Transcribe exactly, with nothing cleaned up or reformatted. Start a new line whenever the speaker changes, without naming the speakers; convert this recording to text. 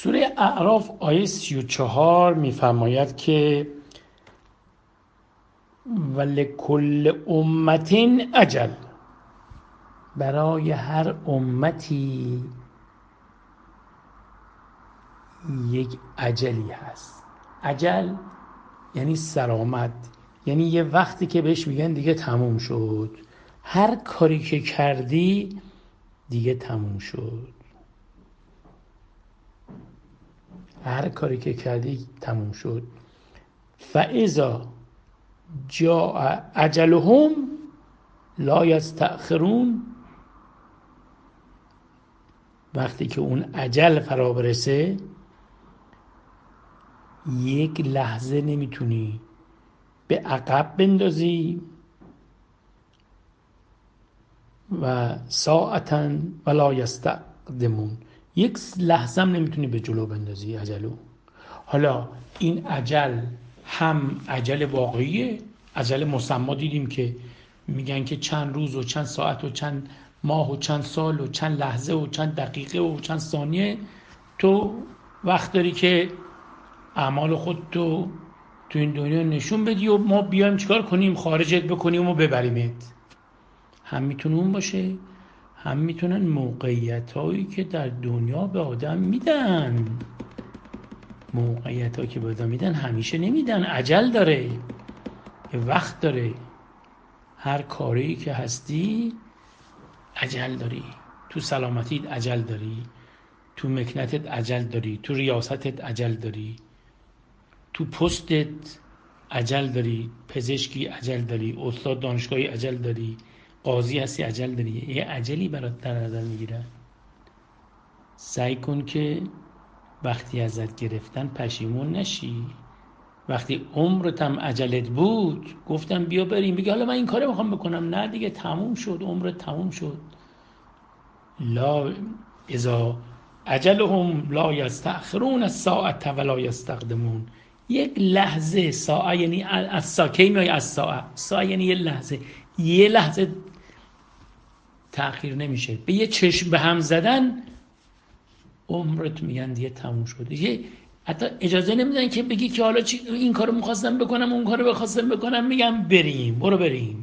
سوره اعراف آیه سی و چهار می‌فرماید که ولکل امت اجل، برای هر امتی یک اجلی هست. اجل یعنی سرآمد، یعنی یه وقتی که بهش میگن دیگه تموم شد، هر کاری که کردی دیگه تموم شد، هر کاری که کردی تموم شد. فاذا جاء اجلهم لا یستأخرون، وقتی که اون اجل فرا برسه یک لحظه نمیتونی به عقب بندازی و ساعتا ولا یستقدمون، یک لحظه هم نمیتونی به جلو بندازی اجلو. حالا این اجل هم اجل واقعیه، اجل مسما دیدیم که میگن که چند روز و چند ساعت و چند ماه و چند سال و چند لحظه و چند دقیقه و چند ثانیه تو وقت داری که اعمال خودتو تو این دنیا نشون بدی و ما بیایم چیکار کنیم؟ خارجت بکنیم و ببریمت. هم میتونه اون باشه، هم میتونن موقعیت هایی که در دنیا به آدم میدن. موقعیت هایی که به آدم میدن همیشه نمیدن، عجل داره، وقت داره. هر کاری که هستی عجل داری، تو سلامتیت عجل داری، تو مکنتت عجل داری، تو ریاستت عجل داری، تو پستت عجل داری، پزشکی عجل داری، استاد دانشگاهی عجل داری، قاضی هستی عجل داری، یه عجلی برات در نظر میگیرن. سعی کن که وقتی ازت گرفتن پشیمون نشی. وقتی عمرت هم عجلت بود گفتم بیا بریم، بگی حالا من این کارو میخوام بکنم، نه دیگه تموم شد، عمرت تموم شد. لا اذا اجلهم لا یستأخرون الساعة ولا یستقدمون. یک لحظه، ساعه یعنی از ساعه میای، از ساعه ساعه یعنی یه لحظه، یه لحظه تأخیر نمیشه. به یه چشم به هم زدن عمرت میگن دیگه تموم شده. یه حتی اجازه نمیدن که بگی که حالا این کارو میخواستم بکنم اون کارو بخواستم بکنم، میگم بریم، برو بریم.